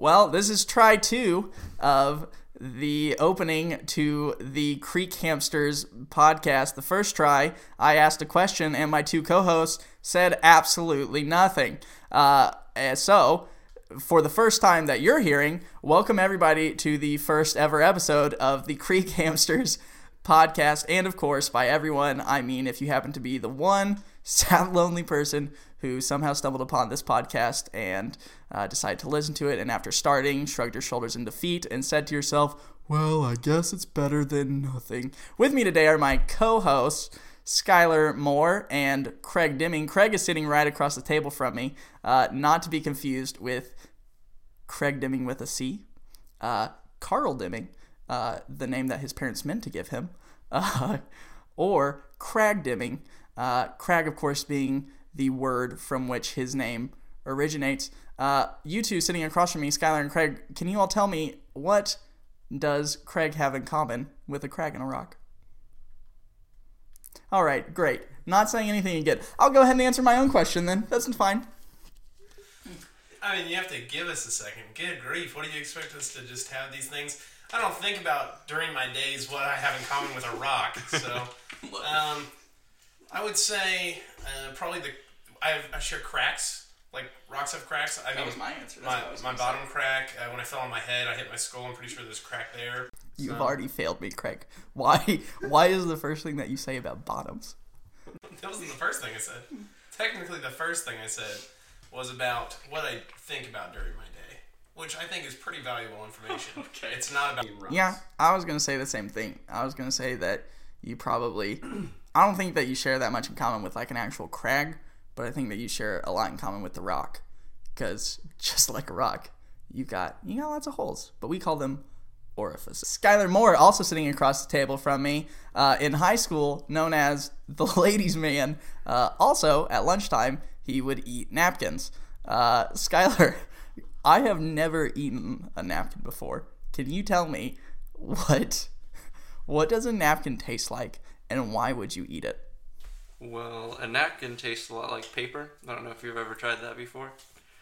Well, this is try 2 of the opening to the Creek Hamsters podcast. The first try, I asked a question and my 2 co-hosts said absolutely nothing. So, for the first time that you're hearing, welcome everybody to the first ever episode of the Creek Hamsters podcast. And of course, by everyone, I mean if you happen to be the one sad, lonely person who somehow stumbled upon this podcast and decided to listen to it, and after starting, shrugged your shoulders in defeat and said to yourself, well, I guess it's better than nothing. With me today are my co-hosts, Skylar Moore and Craig Dimming. Craig is sitting right across the table from me, not to be confused with Craig Dimming with a C, Carl Dimming, the name that his parents meant to give him, or Crag Dimming, Crag, of course, being the word from which his name originates. You two sitting across from me, Skylar and Craig, can you all tell me, what does Craig have in common with a crag and a rock? All right, great. Not saying anything again. I'll go ahead and answer my own question then. That's fine. I mean, you have to give us a second. Good grief. What do you expect us to just have these things? I don't think about during my days what I have in common with a rock. So, I would say probably I share cracks. Like, rocks have cracks. That was my answer. My bottom crack, when I fell on my head, I hit my skull. I'm pretty sure there's a crack there. You've already failed me, Craig. Why is the first thing that you say about bottoms? That wasn't the first thing I said. Technically, the first thing I said was about what I think about during my day, which I think is pretty valuable information. Okay. It's not about rocks. Yeah, I was going to say the same thing. I was going to say that you probably... I don't think that you share that much in common with, like, an actual crag, but I think that you share a lot in common with the rock, because just like a rock, you got lots of holes, but we call them orifices. Skylar Moore, also sitting across the table from me, in high school, known as the ladies' man. Also, at lunchtime, he would eat napkins. Skylar, I have never eaten a napkin before. Can you tell me what does a napkin taste like, and why would you eat it? Well, a napkin tastes a lot like paper. I don't know if you've ever tried that before.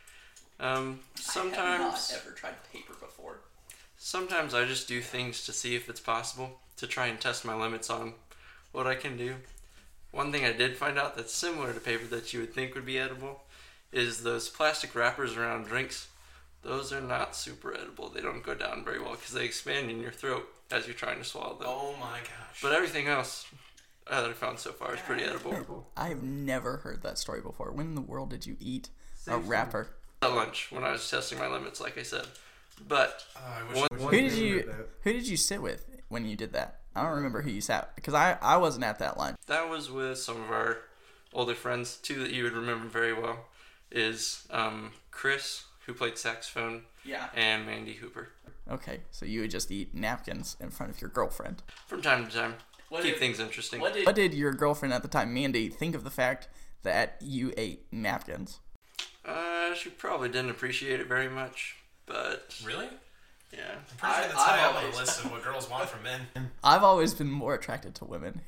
Sometimes I have not ever tried paper before. Sometimes I just do things to see if it's possible, to try and test my limits on what I can do. One thing I did find out that's similar to paper that you would think would be edible is those plastic wrappers around drinks. Those are not super edible. They don't go down very well because they expand in your throat as you're trying to swallow them. Oh my gosh. But everything else that I've found so far is pretty edible. I've never heard that story before. When in the world did you eat a wrapper? At lunch, when I was testing my limits, like I said. But who did you sit with when you did that? I don't remember who you sat, because I wasn't at that lunch. That was with some of our older friends. 2 that you would remember very well is Chris, who played saxophone, and Mandy Hooper. Okay, so you would just eat napkins in front of your girlfriend. From time to time. Keep things interesting. What did your girlfriend at the time, Mandy, think of the fact that you ate napkins? She probably didn't appreciate it very much, but... Really? Yeah. I'm pretty sure that's high up on the list of what girls want from men. I've always been more attracted to women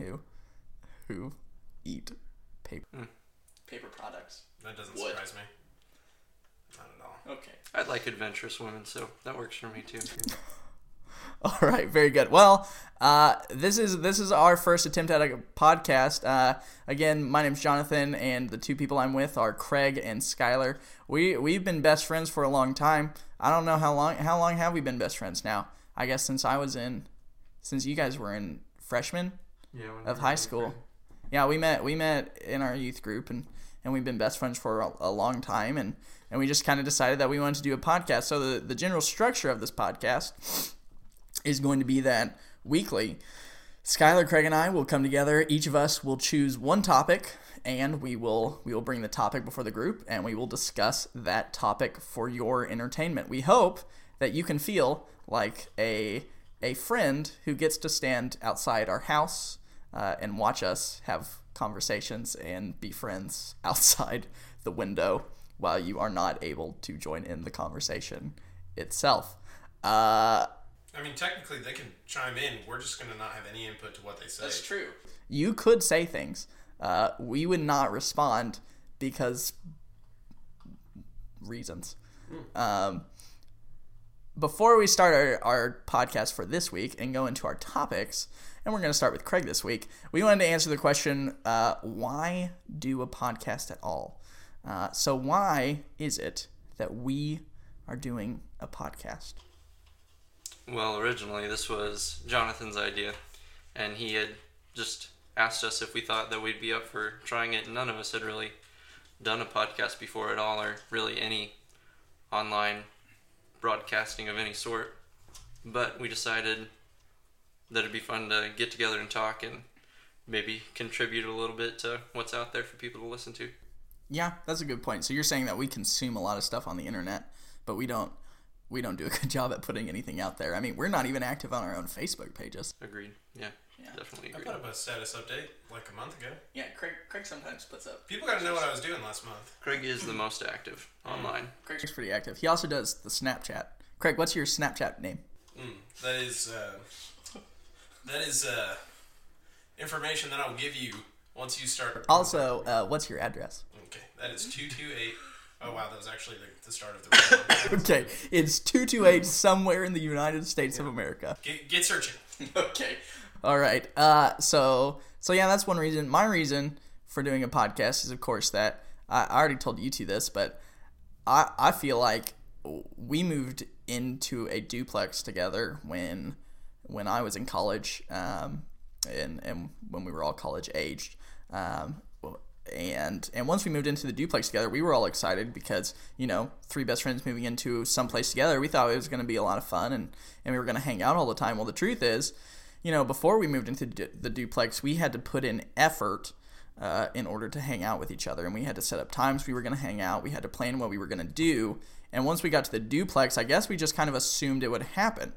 who eat paper. Paper products. That doesn't surprise me. Not at all. Okay. I like adventurous women, so that works for me too. All right, very good. Well, this is our first attempt at a podcast. Again, my name's Jonathan, and the 2 people I'm with are Craig and Skylar. We've been best friends for a long time. I don't know how long. How long have we been best friends now? I guess since you guys were in freshmen of high school. Yeah, we met in our youth group, and we've been best friends for a long time, and we just kind of decided that we wanted to do a podcast. So the general structure of this podcast is going to be that weekly, Skylar, Craig, and I will come together. Each of us will choose one topic, and we will bring the topic before the group, and we will discuss that topic for your entertainment. We hope that you can feel like a friend who gets to stand outside our house and watch us have conversations and be friends outside the window while you are not able to join in the conversation itself. I mean, technically, they can chime in. We're just going to not have any input to what they say. That's true. You could say things. We would not respond because reasons. before we start our podcast for this week and go into our topics, and we're going to start with Craig this week, we wanted to answer the question, why do a podcast at all? So why is it that we are doing a podcast? Well, originally this was Jonathan's idea, and he had just asked us if we thought that we'd be up for trying it. None of us had really done a podcast before at all, or really any online broadcasting of any sort. But we decided that it'd be fun to get together and talk and maybe contribute a little bit to what's out there for people to listen to. Yeah, that's a good point. So you're saying that we consume a lot of stuff on the internet, but we don't do a good job at putting anything out there. I mean, we're not even active on our own Facebook pages. Agreed. Yeah. Definitely I agreed. put up a status update like a month ago. Yeah, Craig sometimes puts up. People got to know what I was doing last month. Craig is the most active online. Craig's pretty active. He also does the Snapchat. Craig, what's your Snapchat name? That is information that I'll give you once you start. Also, what's your address? Okay, that is 228. Oh wow, that was actually the start of the real Okay, it's 228 somewhere in the United States of America. Get searching. Okay. All right. So yeah, that's one reason. My reason for doing a podcast is, of course, that I already told you two this, but I feel like we moved into a duplex together when I was in college, and when we were all college aged. And once we moved into the duplex together, we were all excited because, three best friends moving into some place together, we thought it was going to be a lot of fun and we were going to hang out all the time. Well, the truth is, before we moved into the duplex, we had to put in effort in order to hang out with each other, and we had to set up times we were going to hang out. We had to plan what we were going to do, and once we got to the duplex, I guess we just kind of assumed it would happen.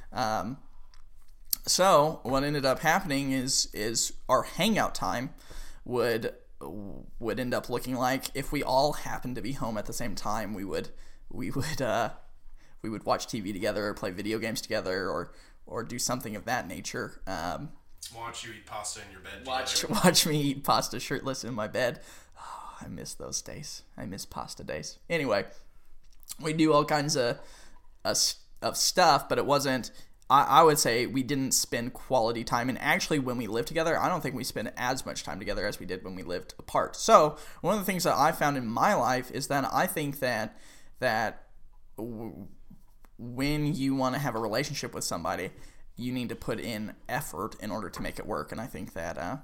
So what ended up happening is our hangout time would end up looking like, if we all happened to be home at the same time, we would watch TV together or play video games together or do something of that nature. Watch you eat pasta in your bed. Watch me eat pasta shirtless in my bed. Oh, I miss those days. I miss pasta days. Anyway, we do all kinds of stuff, but it wasn't. I would say we didn't spend quality time, and actually when we lived together, I don't think we spent as much time together as we did when we lived apart. So one of the things that I found in my life is that I think that when you want to have a relationship with somebody, you need to put in effort in order to make it work, and I think that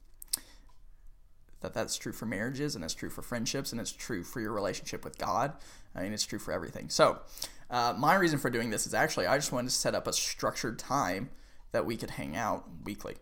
that's true for marriages, and it's true for friendships, and it's true for your relationship with God. I mean, it's true for everything. So my reason for doing this is actually I just wanted to set up a structured time that we could hang out weekly.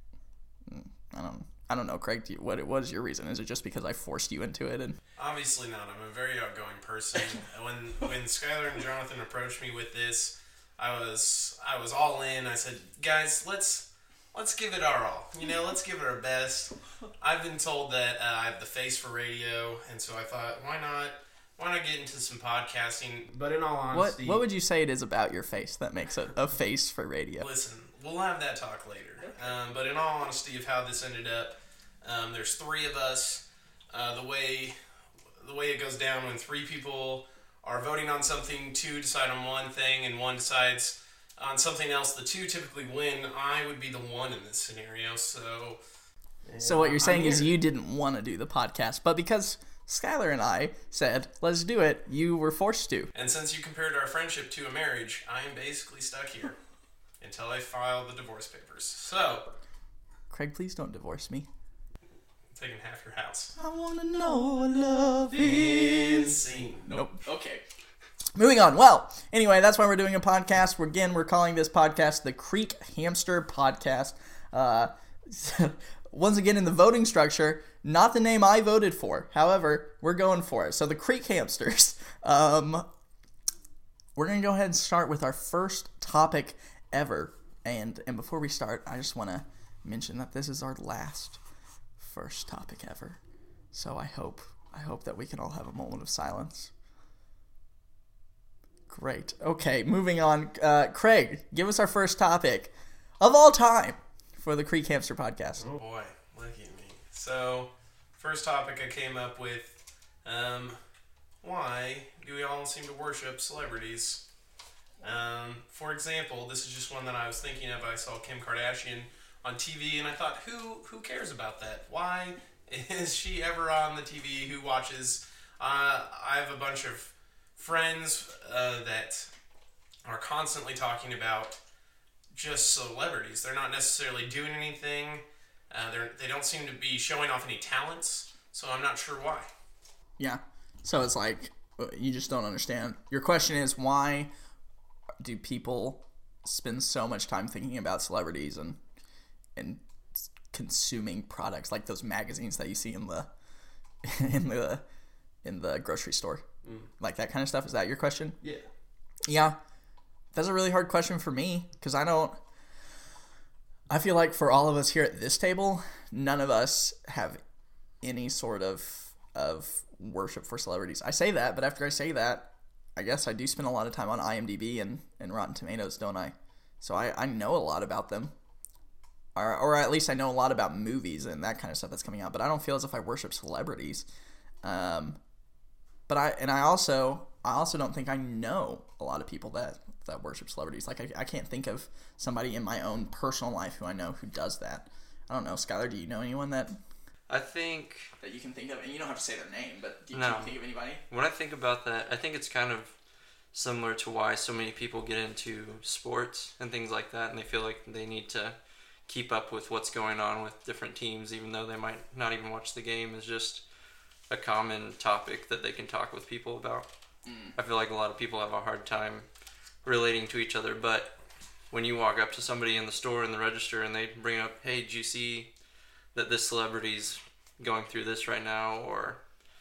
I don't know, Craig. What is your reason? Is it just because I forced you into it? And obviously not. I'm a very outgoing person. When Skylar and Jonathan approached me with this, I was all in. I said, guys, let's give it our all. Let's give it our best. I've been told that I have the face for radio, and so I thought, why not get into some podcasting? But in all honesty, what would you say it is about your face that makes it a face for radio? Listen, we'll have that talk later. But in all honesty of how this ended up, there's three of us. The way it goes down when three people are voting on something, two decide on one thing, and one decides on something else, the two typically win. I would be the one in this scenario. So what you're saying is you didn't want to do the podcast, but because Skylar and I said, let's do it, you were forced to. And since you compared our friendship to a marriage, I am basically stuck here until I file the divorce papers. So, Craig, please don't divorce me. I'm taking half your house. I want to know what love is. Nope. Okay. Moving on. Well, anyway, that's why we're doing a podcast. We're calling this podcast the Creek Hamster Podcast. Once again, in the voting structure, not the name I voted for. However, we're going for it. So the Creek Hamsters. We're going to go ahead and start with our first topic ever. And before we start, I just want to mention that this is our last first topic ever. So I hope that we can all have a moment of silence. Great. Okay, moving on. Craig, give us our first topic of all time for the Creek Hamster Podcast. Oh boy, look at me. So, first topic I came up with, why do we all seem to worship celebrities? For example, this is just one that I was thinking of. I saw Kim Kardashian on TV, and I thought, who cares about that? Why is she ever on the TV? Who watches? I have a bunch of friends that are constantly talking about just celebrities. They're not necessarily doing anything. They don't seem to be showing off any talents, so I'm not sure why. Yeah. So it's like, you just don't understand. Your question is, why do people spend so much time thinking about celebrities and consuming products like those magazines that you see in the in the grocery store, like that kind of stuff? Is that your question? Yeah, that's a really hard question for me, because I feel like for all of us here at this table, none of us have any sort of worship for celebrities. I say that, but after I say that, I guess I do spend a lot of time on IMDb and Rotten Tomatoes, don't I? So I know a lot about them. Or at least I know a lot about movies and that kind of stuff that's coming out, but I don't feel as if I worship celebrities. But I also don't think I know a lot of people that worship celebrities. Like, I can't think of somebody in my own personal life who I know who does that. I don't know. Skylar, do you know anyone that I think you can think of? And you don't have to say their name, but do you think of anybody? When I think about that, I think it's kind of similar to why so many people get into sports and things like that, and they feel like they need to keep up with what's going on with different teams, even though they might not even watch the game. Is just a common topic that they can talk with people about. I feel like a lot of people have a hard time relating to each other, but when you walk up to somebody in the store in the register and they bring up, hey, did you see that this celebrity's going through this right now, or,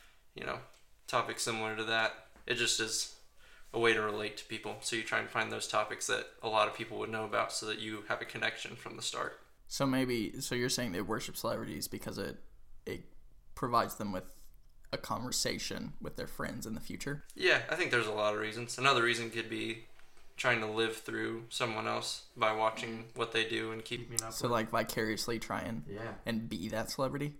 topics similar to that, it just is a way to relate to people. So you try and find those topics that a lot of people would know about so that you have a connection from the start. So you're saying they worship celebrities because it provides them with a conversation with their friends in the future? Yeah, I think there's a lot of reasons. Another reason could be trying to live through someone else by watching what they do and keeping up. So like vicariously try and be that celebrity?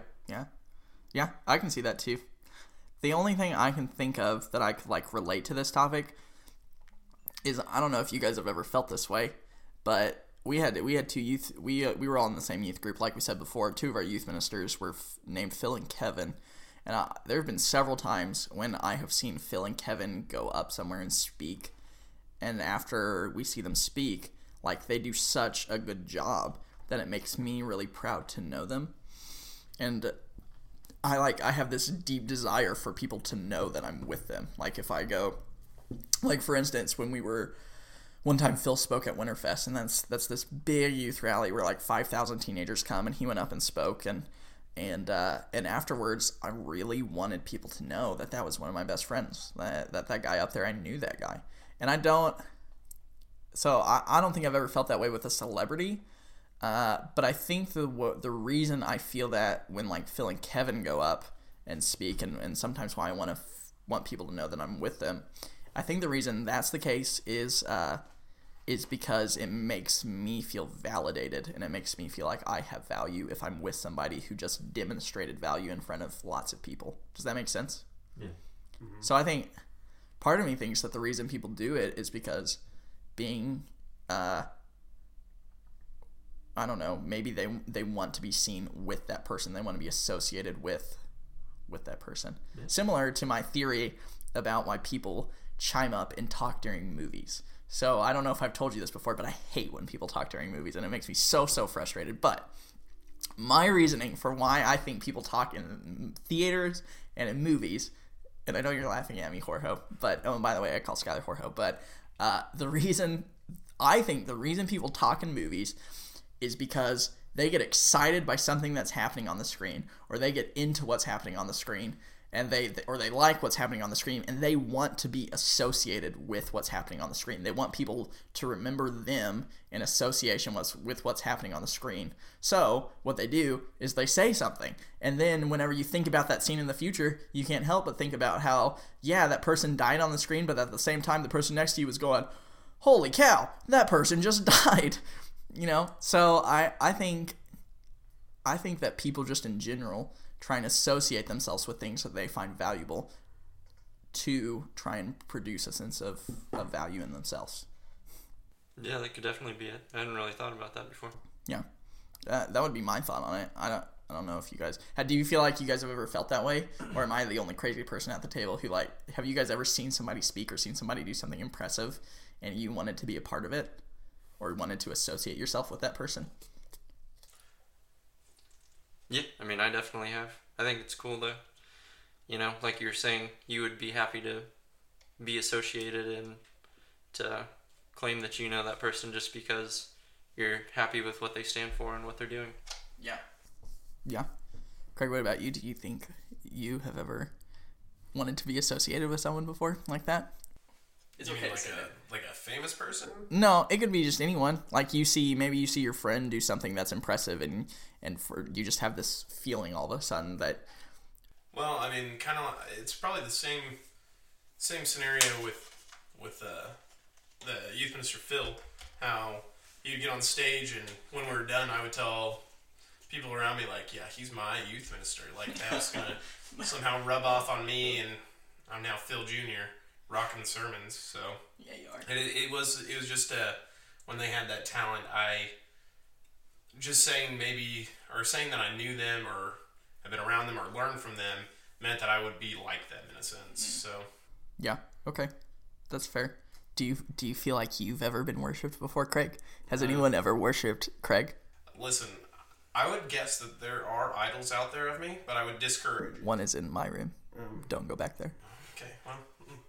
Yeah, I can see that too. The only thing I can think of that I could like relate to this topic is, I don't know if you guys have ever felt this way, but we had two youth. We were all in the same youth group, like we said before. Two of our youth ministers were named Phil and Kevin, and there have been several times when I have seen Phil and Kevin go up somewhere and speak, and after we see them speak, like, they do such a good job that it makes me really proud to know them, and I have this deep desire for people to know that I'm with them. Like, if I go, like, for instance, one time Phil spoke at Winterfest, and that's this big youth rally where like 5,000 teenagers come, and he went up and spoke, and afterwards I really wanted people to know that was one of my best friends, that guy up there, I knew that guy. And I don't think I've ever felt that way with a celebrity, but I think the reason I feel that when like Phil and Kevin go up and speak, and sometimes why I want people to know that I'm with them, I think the reason that's the case is because it makes me feel validated, and it makes me feel like I have value if I'm with somebody who just demonstrated value in front of lots of people. Does that make sense? Yeah. Mm-hmm. So I think part of me thinks that the reason people do it is because being, I don't know, maybe they want to be seen with that person. They want to be associated with that person. Yeah. Similar to my theory about why people chime up and talk during movies. So I don't know if I've told you this before, but I hate when people talk during movies, and it makes me so frustrated. But my reasoning for why I think people talk in theaters and in movies, and I know you're laughing at me, Jorge, but, oh, and by the way, I call Skylar Jorge, but the reason people talk in movies is because they get excited by something that's happening on the screen, or they get into what's happening on the screen, and they like what's happening on the screen, and they want to be associated with what's happening on the screen. They want people to remember them in association with what's happening on the screen. So what they do is they say something, and then whenever you think about that scene in the future, you can't help but think about how, yeah, that person died on the screen, but at the same time, the person next to you was going, holy cow, that person just died. So I think that people just in general try and associate themselves with things that they find valuable to try and produce a sense of value in themselves. Yeah, that could definitely be it. I hadn't really thought about that before. Yeah, that would be my thought on it. I don't know if you guys... Do you feel like you guys have ever felt that way? Or am I the only crazy person at the table who, like... Have you guys ever seen somebody speak or seen somebody do something impressive and you wanted to be a part of it? Or wanted to associate yourself with that person? Yeah, I mean, I definitely have. I think it's cool, though. You know, like you were saying, you would be happy to be associated and to claim that you know that person just because you're happy with what they stand for and what they're doing. Yeah. Yeah. Craig, what about you? Do you think you have ever wanted to be associated with someone before like that? It's okay to say that. Like a famous person? No, it could be just anyone. Like maybe you see your friend do something that's impressive and you just have this feeling all of a sudden that... Well, I mean, kind of, it's probably the same scenario with the youth minister Phil, how he'd get on stage and when we were done, I would tell people around me, like, yeah, he's my youth minister. Like, that's going to somehow rub off on me, and I'm now Phil Jr., rocking the sermons, so... Yeah, you are. It was just, when they had that talent, just saying that I knew them, or have been around them, or learned from them, meant that I would be like them, in a sense, so... Yeah, okay. That's fair. Do you feel like you've ever been worshipped before, Craig? Has anyone ever worshipped Craig? Listen, I would guess that there are idols out there of me, but I would discourage it. One is in my room. Don't go back there. Okay, well...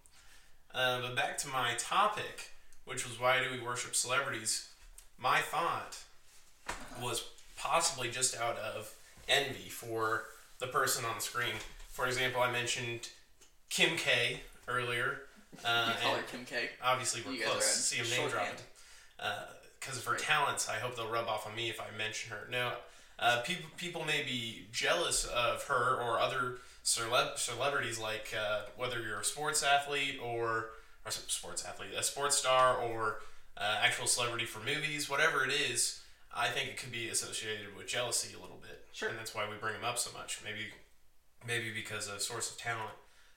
but back to my topic, which was why do we worship celebrities? My thought was possibly just out of envy for the person on the screen. For example, I mentioned Kim K earlier. Call her Kim K. Obviously, we're close. See him name dropping. Because of her talents, I hope they'll rub off on me if I mention her. No, people may be jealous of her or other celebrities, like whether you're a sports athlete or a sports star, or actual celebrity for movies, whatever it is. I think it could be associated with jealousy a little bit, sure, and that's why we bring them up so much. Maybe because of source of talent.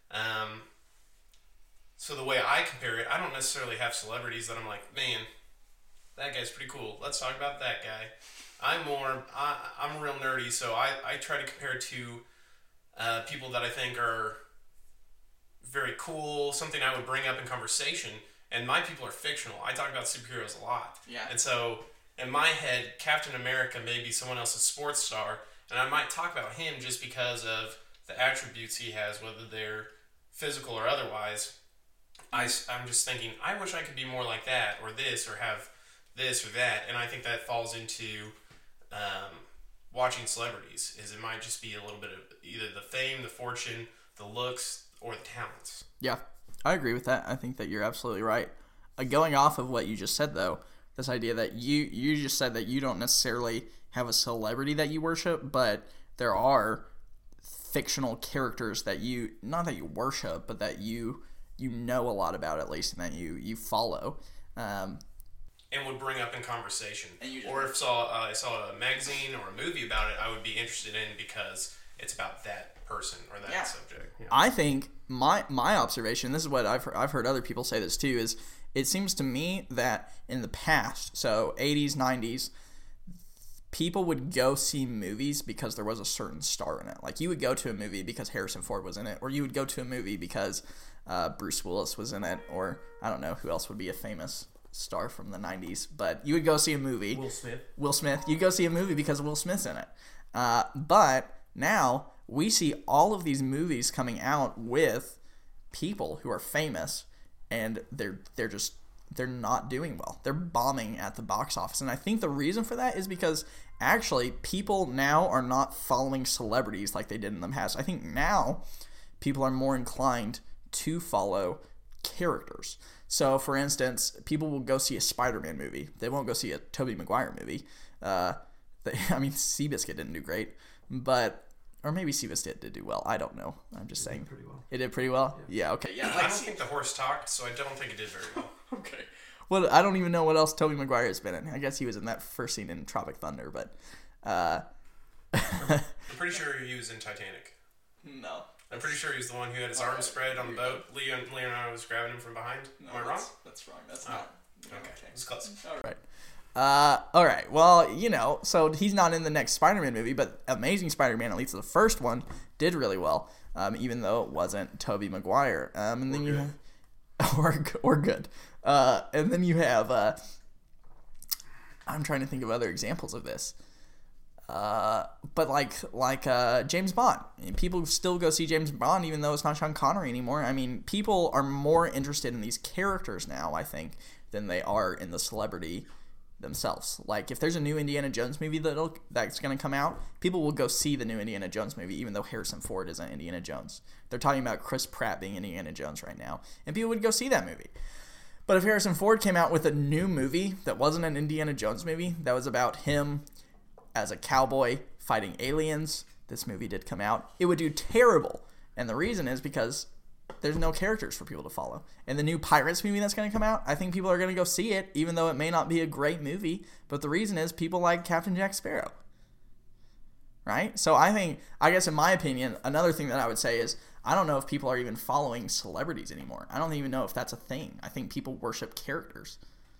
So the way I compare it, I don't necessarily have celebrities that I'm like, man, that guy's pretty cool. Let's talk about that guy. I'm real nerdy, so I try to compare it to people that I think are very cool, something I would bring up in conversation. And my people are fictional. I talk about superheroes a lot. Yeah. And so in my head, Captain America may be someone else's sports star, and I might talk about him just because of the attributes he has, whether they're physical or otherwise. I'm just thinking, I wish I could be more like that, or this, or have this or that. And I think that falls into watching celebrities, is it might just be a little bit of either the fame, the fortune, the looks, or the talents. Yeah, I agree with that. I think that you're absolutely right. Going off of what you just said, though, this idea that you just said that you don't necessarily have a celebrity that you worship, but there are fictional characters that you, not that you worship, but that you know a lot about, at least, and that you follow. And would bring up in conversation. Or if I saw a magazine or a movie about it, I would be interested in because it's about that person or that subject. Yeah. I think my observation, this is what I've heard other people say this too, is it seems to me that in the past, so 80s, 90s, people would go see movies because there was a certain star in it. Like, you would go to a movie because Harrison Ford was in it, or you would go to a movie because Bruce Willis was in it, or I don't know who else would be a famous star from the 90s, but you would go see a movie. Will Smith. You'd go see a movie because Will Smith's in it. But now we see all of these movies coming out with people who are famous, and they're not doing well. They're bombing at the box office. And I think the reason for that is because actually people now are not following celebrities like they did in the past. I think now people are more inclined to follow characters. So, for instance, people will go see a Spider-Man movie. They won't go see a Tobey Maguire movie. Seabiscuit didn't do great, or maybe Seabiscuit did do well. I don't know. I'm just saying. Pretty well. It did pretty well? Yeah, okay. Yeah, I don't think the horse talked, so I don't think it did very well. Okay. Well, I don't even know what else Tobey Maguire has been in. I guess he was in that first scene in Tropic Thunder, but... I'm pretty sure he was in Titanic. No. I'm pretty sure he's the one who had his arms spread on the boat. Leonardo was grabbing him from behind. Am I wrong? That's wrong. That's not. Okay. It's close. All right. All right. Well, so he's not in the next Spider-Man movie, but Amazing Spider-Man, at least the first one, did really well, even though it wasn't Tobey Maguire. And then or good. And then you have. I'm trying to think of other examples of this. But like James Bond. People still go see James Bond even though it's not Sean Connery anymore. I mean, people are more interested in these characters now, I think, than they are in the celebrity themselves. Like, if there's a new Indiana Jones movie that's going to come out, people will go see the new Indiana Jones movie even though Harrison Ford isn't Indiana Jones. They're talking about Chris Pratt being Indiana Jones right now, and people would go see that movie. But if Harrison Ford came out with a new movie that wasn't an Indiana Jones movie, that was about him as a cowboy fighting aliens, this movie did come out, it would do terrible. And the reason is because there's no characters for people to follow. And the new Pirates movie that's going to come out, I think people are going to go see it, even though it may not be a great movie. But the reason is people like Captain Jack Sparrow. Right? So I guess in my opinion, another thing that I would say is, I don't know if people are even following celebrities anymore. I don't even know if that's a thing. I think people worship characters.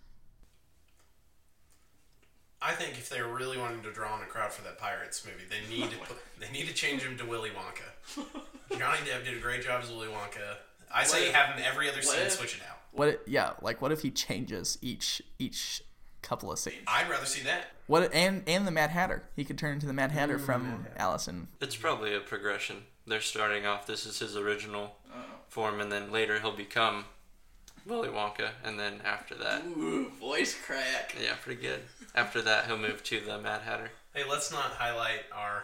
I think if they're really wanting to draw in a crowd for that Pirates movie, they need to change him to Willy Wonka. Johnny Depp did a great job as Willy Wonka. I say have him every other scene, switch it out. What if he changes each couple of scenes? I'd rather see that. And the Mad Hatter. He could turn into the Mad Hatter from Alice in... It's probably a progression. They're starting off, this is his original form, and then later he'll become Willy Wonka, and then after that... Ooh, voice crack. Yeah, pretty good. After that, he'll move to the Mad Hatter. Hey, let's not highlight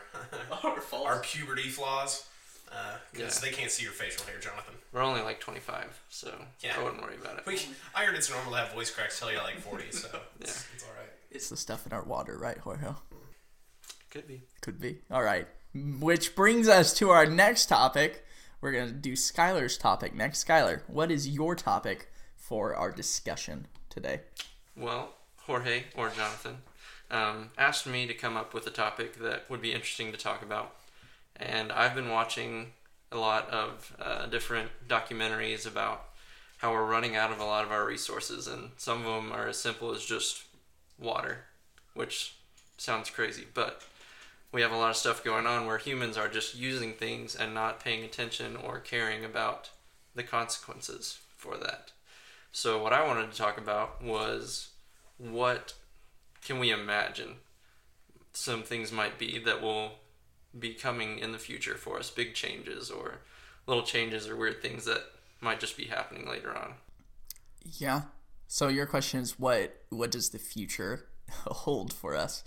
our puberty flaws, because they can't see your facial hair, Jonathan. We're only like 25, so I wouldn't worry about it. I heard it's normal to have voice cracks till you're like 40, so it's all right. It's the stuff in our water, right, Jorge? Could be. Could be. All right. Which brings us to our next topic. We're going to do Skylar's topic next. Skylar, what is your topic for our discussion today? Well, Jorge, or Jonathan, asked me to come up with a topic that would be interesting to talk about. And I've been watching a lot of different documentaries about how we're running out of a lot of our resources. And some of them are as simple as just water, which sounds crazy, but we have a lot of stuff going on where humans are just using things and not paying attention or caring about the consequences for that. So what I wanted to talk about was, what can we imagine some things might be that will be coming in the future for us, big changes or little changes or weird things that might just be happening later on. Yeah. So your question is, what does the future hold for us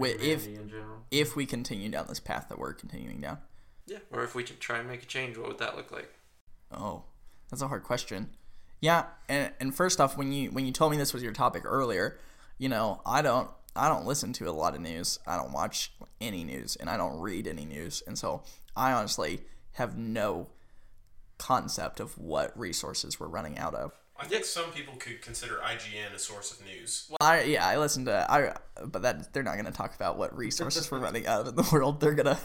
if we continue down this path that we're continuing down? Yeah. Or if we try and make a change, what would that look like? Oh, that's a hard question. Yeah, and first off, when you told me this was your topic earlier, I don't listen to a lot of news. I don't watch any news, and I don't read any news, and so I honestly have no concept of what resources we're running out of. I think some people could consider IGN a source of news. Well, I listen to but they're not going to talk about what resources we're running out of in the world. They're gonna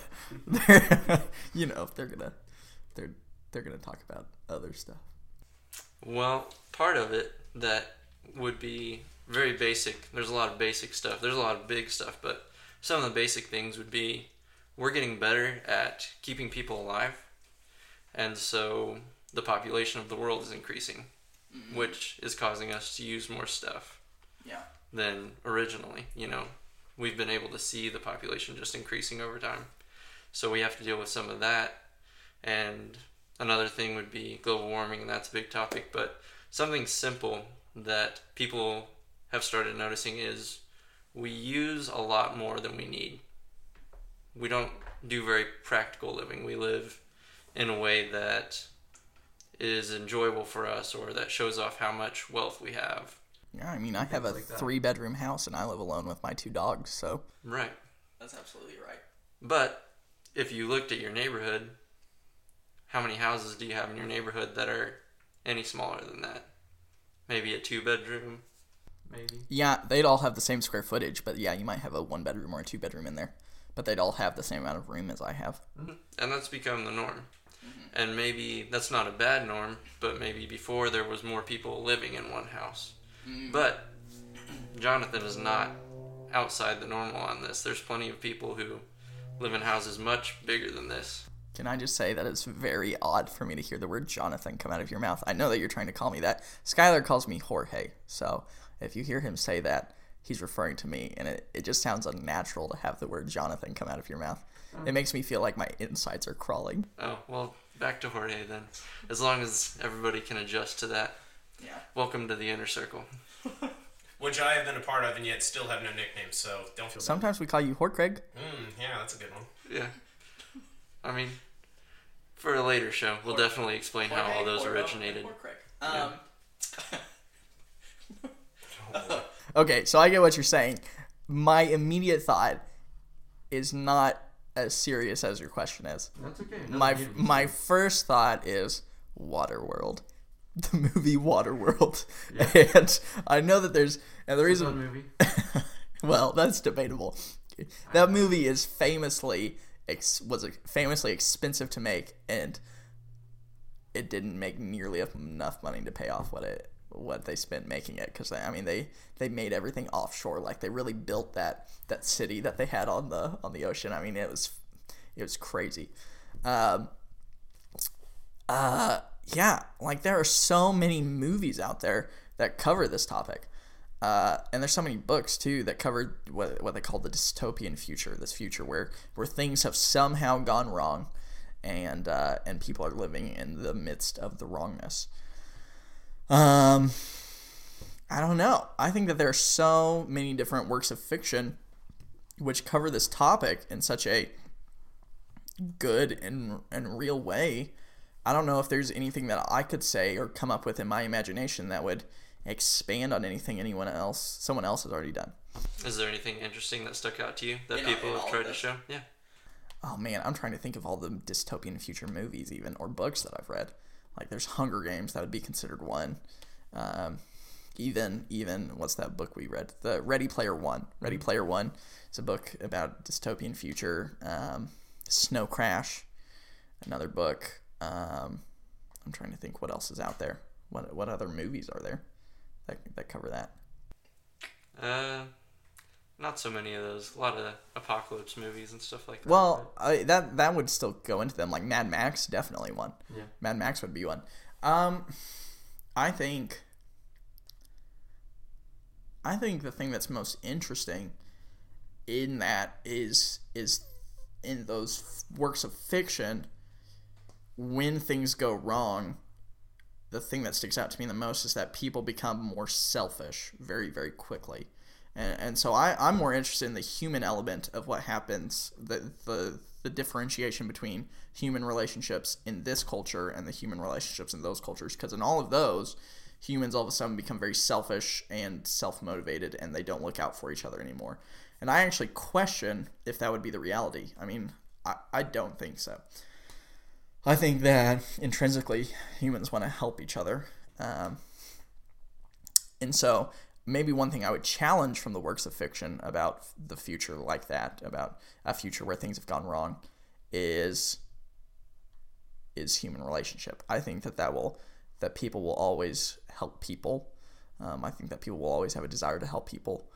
talk about other stuff. Well, part of it that would be very basic. There's a lot of basic stuff. There's a lot of big stuff, but some of the basic things would be, we're getting better at keeping people alive, and so the population of the world is increasing, which is causing us to use more stuff than originally. We've been able to see the population just increasing over time, so we have to deal with some of that. And another thing would be global warming, and that's a big topic, but something simple that people have started noticing is we use a lot more than we need. We don't do very practical living. We live in a way that is enjoyable for us, or that shows off how much wealth we have. Yeah, I mean, I have a 3-bedroom house, and I live alone with my 2 dogs, so... Right. That's absolutely right. But if you looked at your neighborhood, how many houses do you have in your neighborhood that are any smaller than that? Maybe a 2-bedroom? Maybe. Yeah, they'd all have the same square footage, but yeah, you might have a 1-bedroom or a 2-bedroom in there. But they'd all have the same amount of room as I have. Mm-hmm. And that's become the norm. And maybe that's not a bad norm, but maybe before there was more people living in one house. But Jonathan is not outside the normal on this. There's plenty of people who live in houses much bigger than this. Can I just say that it's very odd for me to hear the word Jonathan come out of your mouth? I know that you're trying to call me that. Skylar calls me Jorge, so if you hear him say that, he's referring to me, and it just sounds unnatural to have the word Jonathan come out of your mouth. It makes me feel like my insides are crawling. Oh, well, back to Jorge then. As long as everybody can adjust to that. Yeah. Welcome to the inner circle. Which I have been a part of and yet still have no nickname, so don't feel Sometimes we call you Horcraig. Yeah, that's a good one. Yeah. I mean, for a later show, we'll definitely explain how all those originated. Yeah. Okay, so I get what you're saying. My immediate thought is not as serious as your question is. That's okay. My first thought is Waterworld, the movie Waterworld, and I know that there's and the reason movie. well, that's debatable. That movie is famously expensive to make, and it didn't make nearly enough money to pay off what they spent making it, because they made everything offshore. Like, they really built that city that they had on the ocean. I mean, it was crazy. Yeah, like, there are so many movies out there that cover this topic. And there's so many books too that cover what they call the dystopian future, this future where things have somehow gone wrong, and people are living in the midst of the wrongness. I don't know. I think that there are so many different works of fiction which cover this topic in such a good and real way. I don't know if there's anything that I could say or come up with in my imagination that would expand on anything someone else has already done. Is there anything interesting that stuck out to you that In people have all tried of to this? show? Yeah. Oh man, I'm trying to think of all the dystopian future movies or books that I've read. Like, there's Hunger Games, that would be considered one. Even what's that book we read? The Ready Player One. Ready Player One. It's a book about dystopian future. Snow Crash, another book. I'm trying to think what else is out there. What other movies are there that cover that? Not so many of those. A lot of apocalypse movies and stuff like that. Well, that would still go into them. Like Mad Max, definitely one. Yeah. Mad Max would be one. I think the thing that's most interesting in that is in those works of fiction, when things go wrong, the thing that sticks out to me the most is that people become more selfish very, very quickly. And so I'm more interested in the human element of what happens, the differentiation between human relationships in this culture and the human relationships in those cultures. Because in all of those, humans all of a sudden become very selfish and self-motivated, and they don't look out for each other anymore. And I actually question if that would be the reality. I mean, I don't think so. I think that intrinsically humans want to help each other. And so maybe one thing I would challenge from the works of fiction about the future like that, about a future where things have gone wrong, is human relationship. I think that people will always help people. I think that people will always have a desire to help people.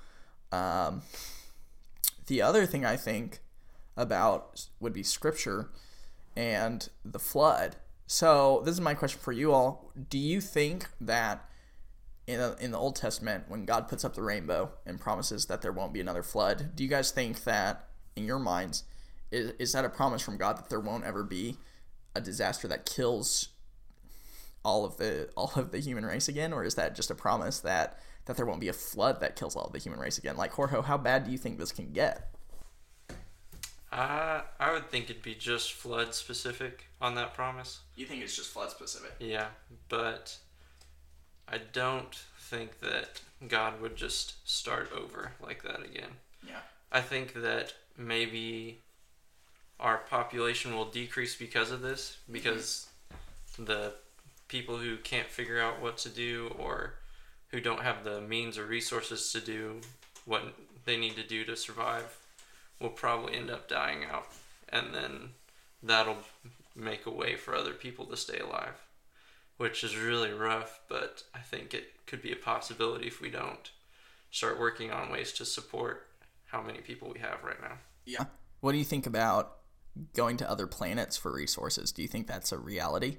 The other thing I think about would be scripture and the flood. So this is my question for you all. Do you think that in the Old Testament, when God puts up the rainbow and promises that there won't be another flood, do you guys think that, in your minds, is that a promise from God that there won't ever be a disaster that kills all of the human race again, or is that just a promise that there won't be a flood that kills all of the human race again? Like, Jorge, how bad do you think this can get? I would think it'd be just flood specific on that promise. You think it's just flood specific? Yeah, but I don't think that God would just start over like that again. Yeah. I think that maybe our population will decrease because of this, because the people who can't figure out what to do or who don't have the means or resources to do what they need to do to survive will probably end up dying out, and then that'll make a way for other people to stay alive, which is really rough, but I think it could be a possibility if we don't start working on ways to support how many people we have right now. Yeah. What do you think about going to other planets for resources? Do you think that's a reality?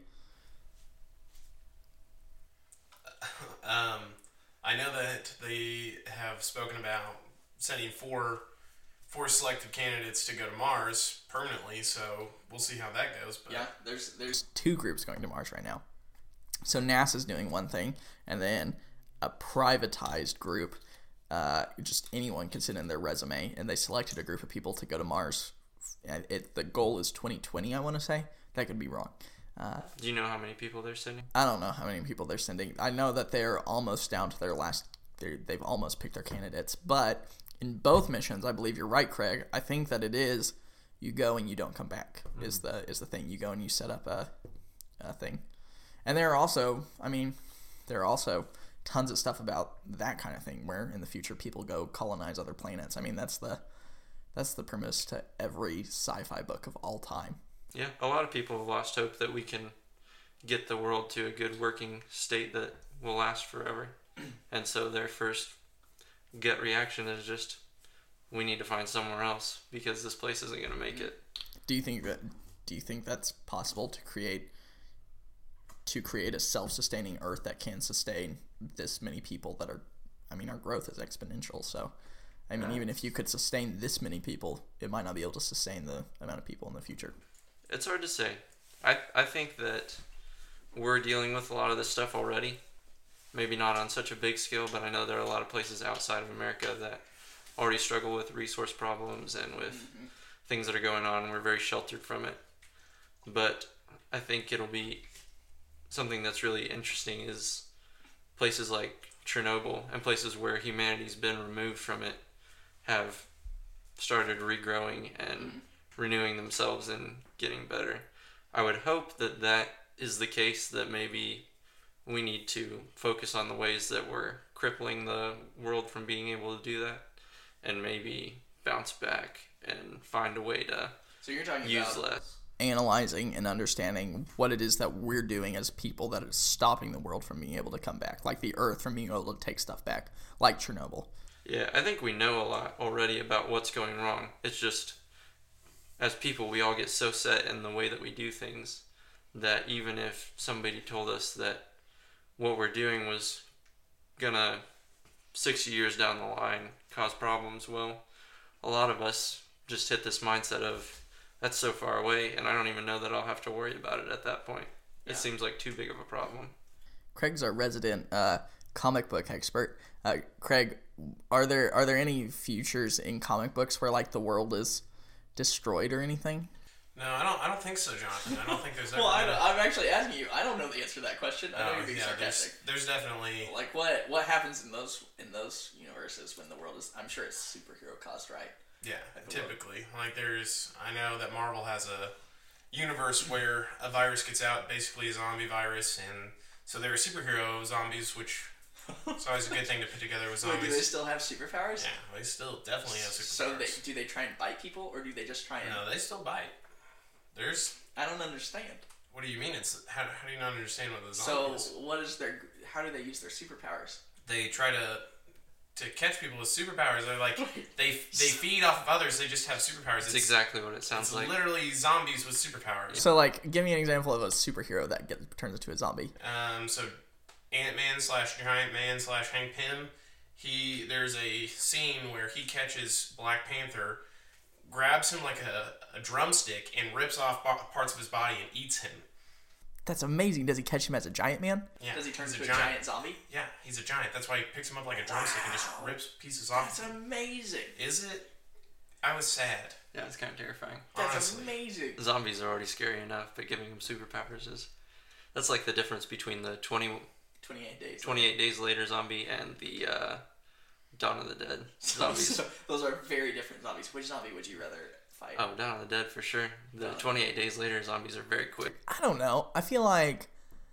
I know that they have spoken about sending four selected candidates to go to Mars permanently, so we'll see how that goes. But yeah, there's 2 groups going to Mars right now. So NASA's doing one thing, and then a privatized group, just anyone can send in their resume, and they selected a group of people to go to Mars. The goal is 2020, I want to say. That could be wrong. Do you know how many people they're sending? I don't know how many people they're sending. I know that they're almost down to their last. They've almost picked their candidates. But in both missions, I believe you're right, Craig. I think that it is you go and you don't come back is the thing. You go and you set up a thing. And there are also tons of stuff about that kind of thing where in the future people go colonize other planets. I mean, that's the premise to every sci-fi book of all time. Yeah, a lot of people have lost hope that we can get the world to a good working state that will last forever. And so their first gut reaction is just, we need to find somewhere else because this place isn't going to make it. Do you think that's possible to create a self-sustaining Earth that can sustain this many people that are, I mean, our growth is exponential, so I mean, even if you could sustain this many people, it might not be able to sustain the amount of people in the future. It's hard to say. I think that we're dealing with a lot of this stuff already. Maybe not on such a big scale, but I know there are a lot of places outside of America that already struggle with resource problems and with things that are going on, and we're very sheltered from it. But I think it'll be something that's really interesting is places like Chernobyl and places where humanity's been removed from it have started regrowing and renewing themselves and getting better. I would hope that that is the case, that maybe we need to focus on the ways that we're crippling the world from being able to do that and maybe bounce back and find a way to use less. Analyzing and understanding what it is that we're doing as people that is stopping the world from being able to come back, like the Earth from being able to take stuff back, like Chernobyl. Yeah, I think we know a lot already about what's going wrong. It's just, as people, we all get so set in the way that we do things that even if somebody told us that what we're doing was gonna 60 years down the line cause problems, well, a lot of us just hit this mindset of, that's so far away, and I don't even know that I'll have to worry about it at that point. Yeah. It seems like too big of a problem. Craig's our resident comic book expert. Craig, are there any futures in comic books where like the world is destroyed or anything? No, I don't think so, Jonathan. I don't think there's ever well, I'm actually asking you. I don't know the answer to that question. I know you're being sarcastic. There's definitely like what happens in those universes when the world is. I'm sure it's superhero caused, right? Yeah, typically. Like I know that Marvel has a universe where a virus gets out, basically a zombie virus, and so there are superhero zombies, which it's always a good thing to put together with zombies. Wait, do they still have superpowers? Yeah, they still definitely have superpowers. So do they try and bite people, or do they just try and... No, they still bite. I don't understand. What do you mean? How do you not understand what the zombie is? So how do they use their superpowers? They try to catch people with superpowers. They're like, they feed off of others, they just have superpowers. It's exactly what it sounds like. Literally zombies with superpowers. So, like, give me an example of a superhero that turns into a zombie. So Ant-Man / Giant Man / Hank Pym, there's a scene where he catches Black Panther, grabs him like a drumstick, and rips off parts of his body and eats him. That's amazing. Does he catch him as a giant man? Yeah. Does he turn into a giant zombie? Yeah, he's a giant. That's why he picks him up like a drumstick and just rips pieces off. That's amazing. Is it? I was sad. Yeah, it's kind of terrifying. That's honestly amazing. Zombies are already scary enough, but giving them superpowers that's like the difference between the 28 days later zombie and the Dawn of the Dead zombies. So those are very different zombies. Which zombie would you rather fight? Oh, Dawn of the Dead for sure. The 28 days later zombies are very quick. I don't know. I feel like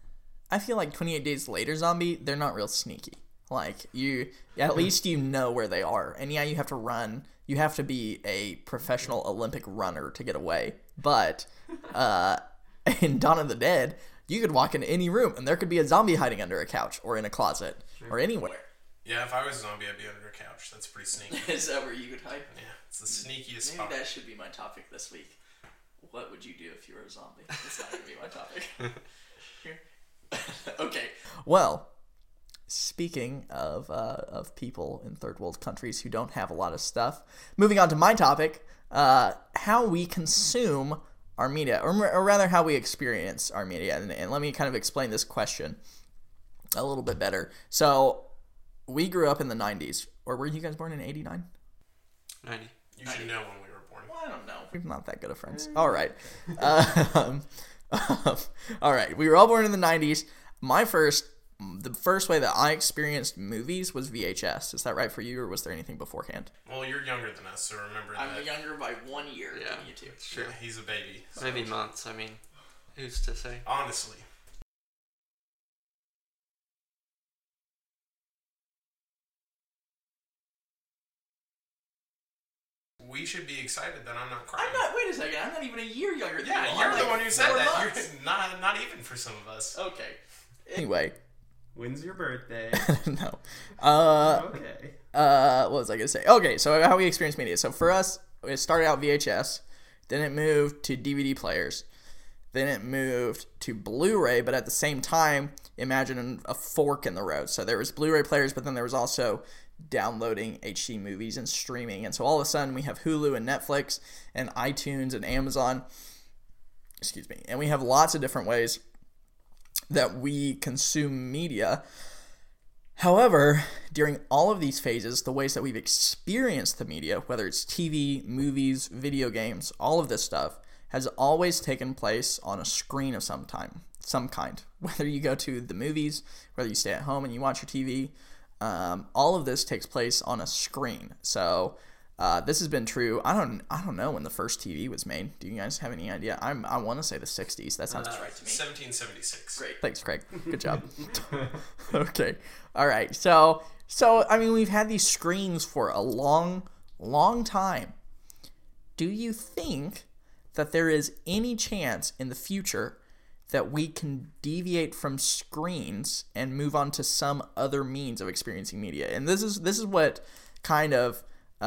28 days later zombie, they're not real sneaky. Like at least you know where they are. And yeah, you have to run. You have to be a professional Olympic runner to get away. But In Dawn of the Dead, you could walk into any room and there could be a zombie hiding under a couch or in a closet or anywhere. Yeah, if I was a zombie, I'd be under a couch. That's pretty sneaky. Is that where you could hide? Yeah, it's the sneakiest Maybe spot. that should be my topic this week. What would you do if you were a zombie? That's not going to be my topic. Here. Okay. Well, speaking of people in third world countries who don't have a lot of stuff, moving on to my topic, how we consume our media, or rather how we experience our media. And let me kind of explain this question a little bit better. So, we grew up in the 90s. Or were you guys born in 89? 90. You should know when we were born. Well, I don't know. We're not that good of friends. All right. All right. We were all born in the 90s. The first way that I experienced movies was VHS. Is that right for you, or was there anything beforehand? Well, you're younger than us, so remember that. I'm younger by 1 year than you two. Sure. Yeah, he's a baby. So. Maybe months. I mean, who's to say? Honestly. We should be excited that I'm not crying. Wait a second. I'm not even a year younger than you. Yeah, you're the one who said that. You're not even for some of us. Okay. Anyway. When's your birthday? No. Okay. What was I going to say? Okay, so how we experience media. So for us, it started out VHS. Then it moved to DVD players. Then it moved to Blu-ray, but at the same time, imagine a fork in the road. So there was Blu-ray players, but then there was also downloading HD movies and streaming. And so all of a sudden, we have Hulu and Netflix and iTunes and Amazon. Excuse me. And we have lots of different ways that we consume media. However, during all of these phases, the ways that we've experienced the media, whether it's TV, movies, video games, all of this stuff, has always taken place on a screen of some kind. Whether you go to the movies, whether you stay at home and you watch your TV, all of this takes place on a screen. So this has been true. I don't know when the first TV was made. Do you guys have any idea? I want to say the 60s. That sounds right to me. 1776. Great. Thanks, Craig. Good job. Okay. All right. So I mean, we've had these screens for a long, long time. Do you think that there is any chance in the future that we can deviate from screens and move on to some other means of experiencing media? And this is what kind of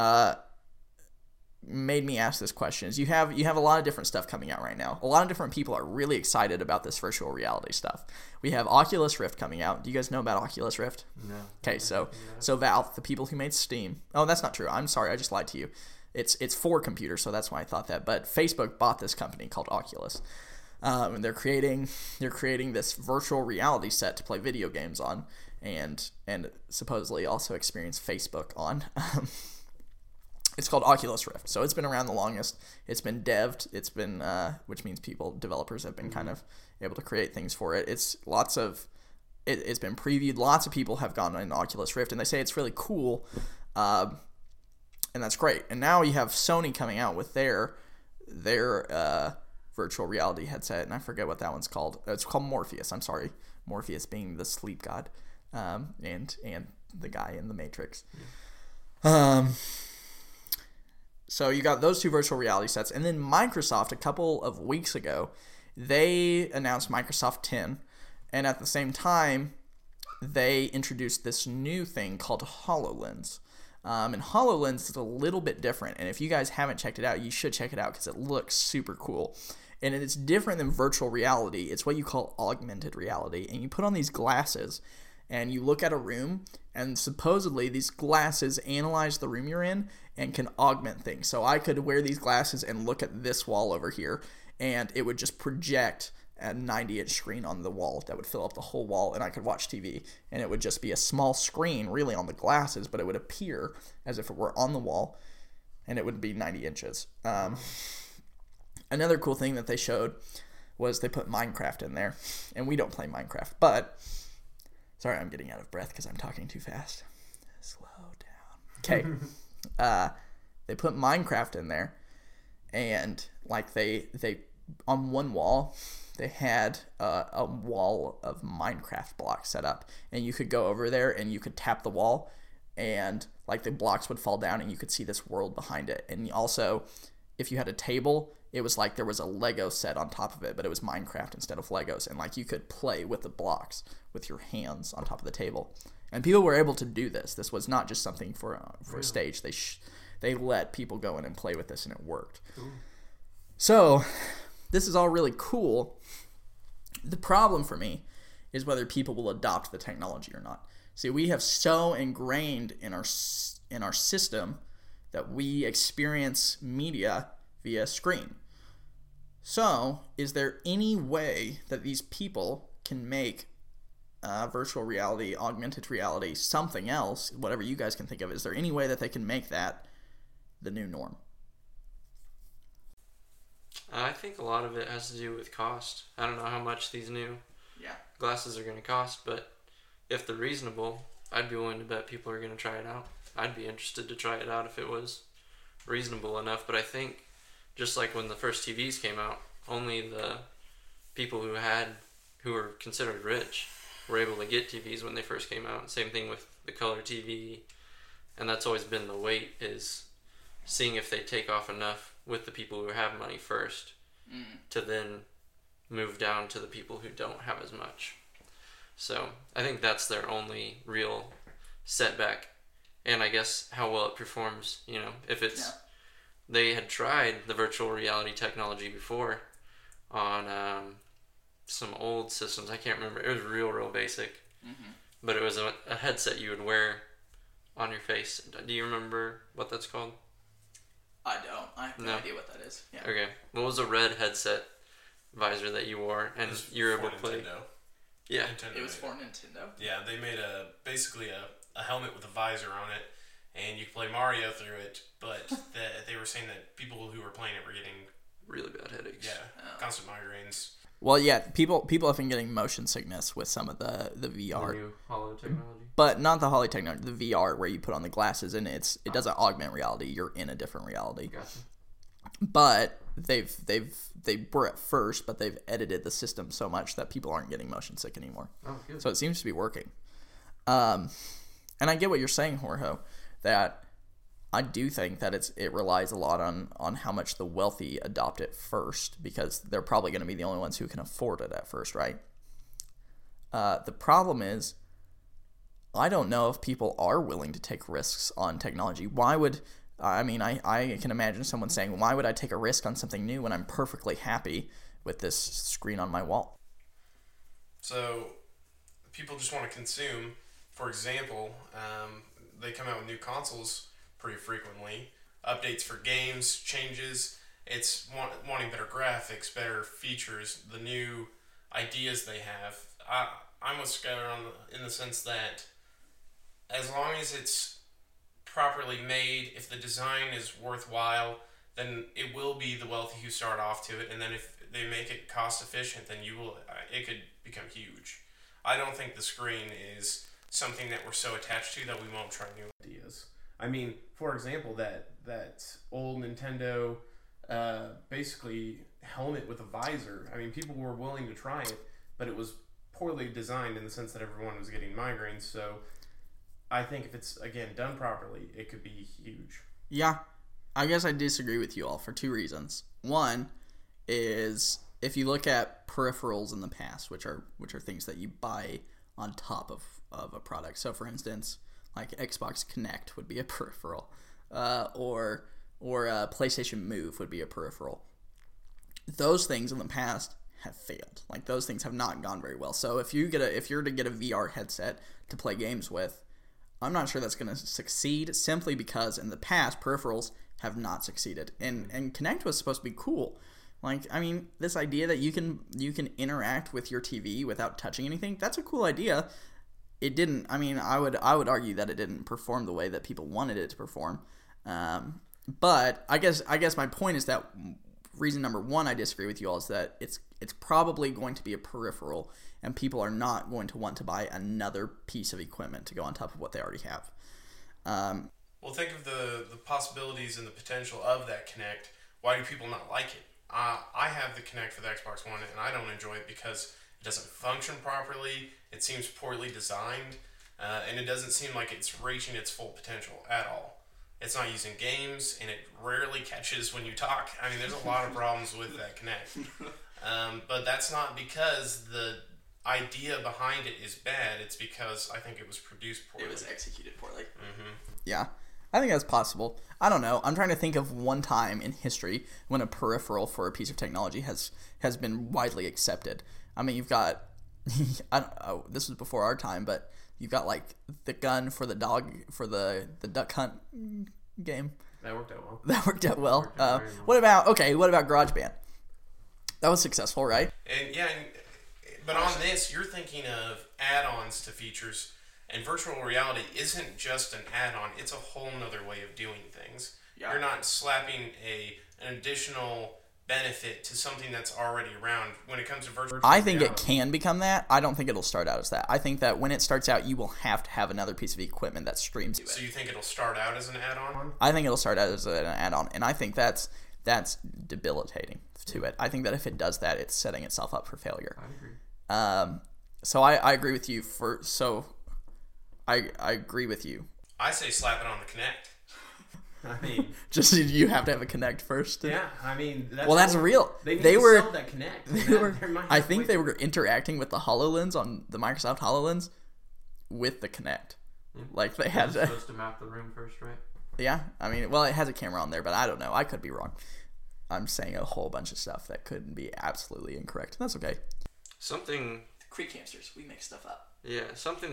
made me ask this question. Is you have a lot of different stuff coming out right now. A lot of different people are really excited about this virtual reality stuff. We have Oculus Rift coming out. Do you guys know about Oculus Rift? No. Okay, so Valve, the people who made Steam. Oh, that's not true. I'm sorry. I just lied to you. It's for computers, so that's why I thought that. But Facebook bought this company called Oculus. And they're creating this virtual reality set to play video games on, and supposedly also experience Facebook on. It's called Oculus Rift, so it's been around the longest. It's been devved. It's been which means developers have been kind of able to create things for it. It's been previewed. Lots of people have gone on Oculus Rift, and they say it's really cool. And that's great. And now you have Sony coming out with their virtual reality headset, and I forget what that one's called. It's called Morpheus. I'm sorry, Morpheus being the sleep god, and the guy in the Matrix. So you got those two virtual reality sets, and then Microsoft a couple of weeks ago, they announced Microsoft 10, and at the same time, they introduced this new thing called HoloLens. And HoloLens is a little bit different, and if you guys haven't checked it out, you should check it out because it looks super cool. And it's different than virtual reality. It's what you call augmented reality, and you put on these glasses, and you look at a room, and supposedly these glasses analyze the room you're in and can augment things. So I could wear these glasses and look at this wall over here, and it would just project a 90-inch screen on the wall that would fill up the whole wall, and I could watch TV, and it would just be a small screen really on the glasses, but it would appear as if it were on the wall, and it would be 90 inches. Another cool thing that they showed was they put Minecraft in there, and we don't play Minecraft, but sorry, I'm getting out of breath because I'm talking too fast. Slow down. Okay. They put Minecraft in there, and like they on one wall they had a wall of Minecraft blocks set up, and you could go over there and you could tap the wall, and like the blocks would fall down and you could see this world behind it. And also, if you had a table, it was like there was a Lego set on top of it, but it was Minecraft instead of Legos, and like you could play with the blocks with your hands on top of the table, and people were able to do this. This was not just something for a stage. They let people go in and play with this, and it worked. Ooh. So this is all really cool. The problem for me is whether people will adopt the technology or not. See, we have so ingrained in our system that we experience media via screen. So, is there any way that these people can make virtual reality, augmented reality, something else, whatever you guys can think of, is there any way that they can make that the new norm? I think a lot of it has to do with cost. I don't know how much these new glasses are going to cost, but if they're reasonable, I'd be willing to bet people are going to try it out. I'd be interested to try it out if it was reasonable enough, but I think just like when the first TVs came out, only the people who were considered rich were able to get TVs when they first came out. Same thing with the color TV, and that's always been the wait, is seeing if they take off enough with the people who have money first to then move down to the people who don't have as much. So I think that's their only real setback. And I guess how well it performs, if it's... They had tried the virtual reality technology before on some old systems. I can't remember. It was real basic. Mm-hmm. But it was a headset you would wear on your face. Do you remember what that's called? I don't. I have no idea what that is. Yeah. Okay. What was a red headset visor that you wore and you were able to play? Nintendo. Yeah. It was for Nintendo? Yeah, they made basically a helmet with a visor on it, and you could play Mario through it, but they were saying that people who were playing it were getting really bad headaches. Yeah, constant migraines. Well, yeah, people have been getting motion sickness with some of the VR. The new Holo technology. But not the Holo technology, the VR where you put on the glasses and it doesn't augment reality. You're in a different reality. Gotcha. But they were at first, but they've edited the system so much that people aren't getting motion sick anymore. Oh, good. So it seems to be working. And I get what you're saying, Jorge, that I do think that it relies a lot on how much the wealthy adopt it first, because they're probably going to be the only ones who can afford it at first, right? The problem is, I don't know if people are willing to take risks on technology. I can imagine someone saying, why would I take a risk on something new when I'm perfectly happy with this screen on my wall? So people just want to consume. For example, they come out with new consoles pretty frequently. Updates for games, changes. It's wanting better graphics, better features, the new ideas they have. I'm with Skylar in the sense that as long as it's properly made, if the design is worthwhile, then it will be the wealthy who start off to it, and then if they make it cost efficient, then it could become huge. I don't think the screen is something that we're so attached to that we won't try new ideas. I mean, for example, that old Nintendo basically helmet with a visor. I mean, people were willing to try it, but it was poorly designed in the sense that everyone was getting migraines. So I think if it's, again, done properly, it could be huge. Yeah. I guess I disagree with you all for two reasons. One is if you look at peripherals in the past, which are things that you buy on top of a product. So, for instance, like Xbox Kinect would be a peripheral, or a PlayStation Move would be a peripheral. Those things in the past have failed. Like, those things have not gone very well. So if you're to get a VR headset to play games with, I'm not sure that's going to succeed, simply because in the past peripherals have not succeeded. And Kinect was supposed to be cool. Like, I mean, this idea that you can interact with your TV without touching anything, that's a cool idea. It didn't. I mean, I would argue that it didn't perform the way that people wanted it to perform. But I guess my point is that reason number one I disagree with you all is that it's probably going to be a peripheral, and people are not going to want to buy another piece of equipment to go on top of what they already have. Well, think of the possibilities and the potential of that Kinect. Why do people not like it? I have the Kinect for the Xbox One, and I don't enjoy it because it doesn't function properly. It seems poorly designed, and it doesn't seem like it's reaching its full potential at all. It's not using games, and it rarely catches when you talk. I mean, there's a lot of problems with that Kinect. But that's not because the idea behind it is bad. It's because I think it was produced poorly. It was executed poorly. Mm-hmm. Yeah, I think that's possible. I don't know. I'm trying to think of one time in history when a peripheral for a piece of technology has been widely accepted. I mean, you've got this was before our time, but you've got like the gun for the duck hunt game. That worked out well. That worked out well. Worked out very well. What about GarageBand? That was successful, right? But on this, you're thinking of add-ons to features, and virtual reality isn't just an add-on, it's a whole nother way of doing things. Yeah. You're not slapping an additional benefit to something that's already around. When it comes to virtual I think reality, it can become that. I don't think it'll start out as that. I think that when it starts out, you will have to have another piece of equipment that streams to So it. you think it'll start out as an add-on? I think it'll start out as an add-on, and I think that's debilitating to it. I think that if it does that, it's setting itself up for failure. I agree. So I agree with you. I agree with you. I say slap it on the Kinect. I mean, Just you have to have a Kinect first. yeah. I mean, That's real. They They need were. to sell that Kinect. I think they were interacting with the HoloLens on the Microsoft HoloLens with the Kinect. Like they had It's supposed to map the room first, right? Yeah, I mean, well, it has a camera on there, but I don't know. I could be wrong. I'm saying a whole bunch of stuff that could be absolutely incorrect. That's okay. Something, Creek hamsters, we make stuff up. something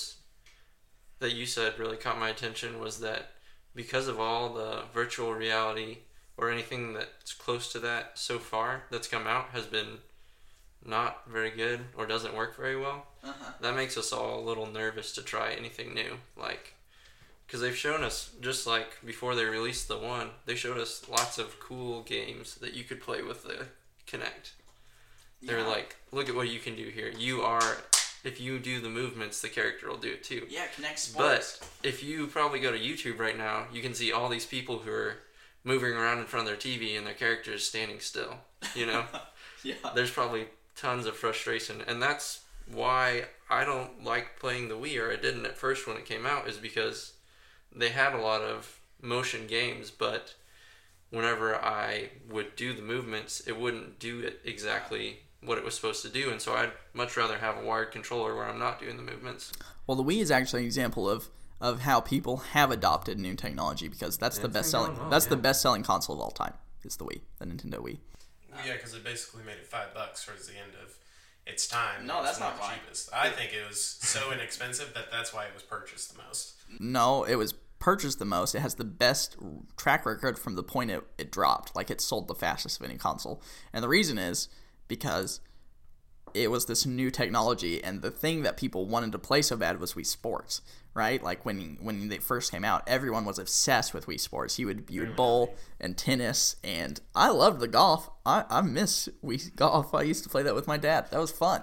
that you said really caught my attention was that because of all the virtual reality or anything that's close to that so far that's come out has been not very good or doesn't work very well. That makes us all a little nervous to try anything new. Like, because they've shown us, just like before they released the one, they showed us lots of cool games that you could play with the Kinect. They're like, look at what you can do here. If you do the movements, the character will do it too. Yeah, Kinect Sports. But if you probably go to YouTube right now, you can see all these people who are moving around in front of their TV and their character is standing still. You know? Yeah. There's probably tons of frustration. And that's why I don't like playing the Wii, or I didn't at first when it came out, is because they had a lot of motion games, but whenever I would do the movements, it wouldn't do it exactly what it was supposed to do, and so I'd much rather have a wired controller where I'm not doing the movements. Well, the Wii is actually an example of how people have adopted new technology, because that's the best selling the best selling console of all time. Is the Wii, the Nintendo Wii. Yeah, because it basically made it $5 towards the end of its time. No, that's not the fine. cheapest. I think it was so inexpensive that's why it was purchased the most. No, it was purchased the most. It has the best track record from the point it dropped. Like, it sold the fastest of any console, and the reason is because it was this new technology, and the thing that people wanted to play so bad was Wii Sports, right? Like, when they first came out, everyone was obsessed with Wii Sports. You would bowl and tennis, and I loved the golf. I miss Wii Golf. I used to play that with my dad. That was fun.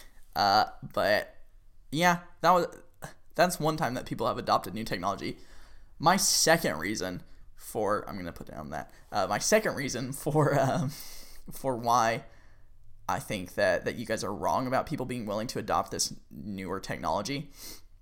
But yeah, that's one time that people have adopted new technology. My second reason for my second reason for why I think that you guys are wrong about people being willing to adopt this newer technology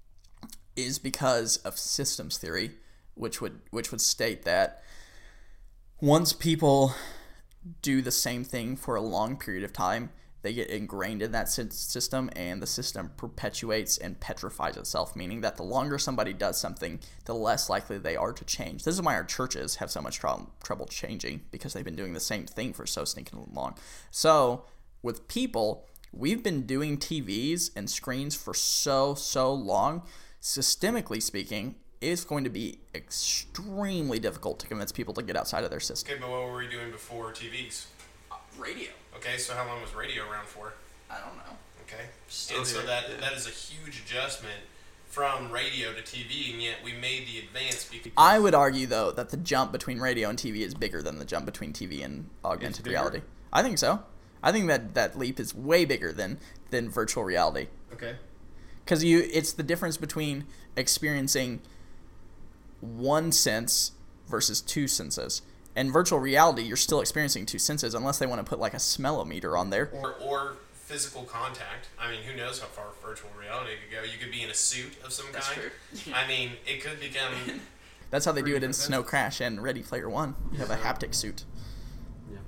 is because of systems theory, which would state that once people do the same thing for a long period of time, they get ingrained in that system, and the system perpetuates and petrifies itself, meaning that the longer somebody does something, the less likely they are to change. This is why our churches have so much trouble changing, because they've been doing the same thing for so stinking long. So with people, we've been doing TVs and screens for so long. Systemically speaking, it's going to be extremely difficult to convince people to get outside of their system. Okay, but what were we doing before TVs? Radio. Okay, so how long was radio around for? I don't know. Okay. Still and so here, that is a huge adjustment from radio to TV, and yet we made the advance because... I would argue, though, that the jump between radio and TV is bigger than the jump between TV and augmented reality. I think so. I think that leap is way bigger than virtual reality. Okay. Because it's the difference between experiencing one sense versus two senses. In virtual reality, you're still experiencing two senses, unless they want to put like a smellometer on there. Or physical contact. I mean, who knows how far virtual reality could go? You could be in a suit of some kind. True. I mean, it could become... That's how they do it in 3D Snow pencils. Crash and Ready Player One. You have a Yeah. haptic suit. Yeah.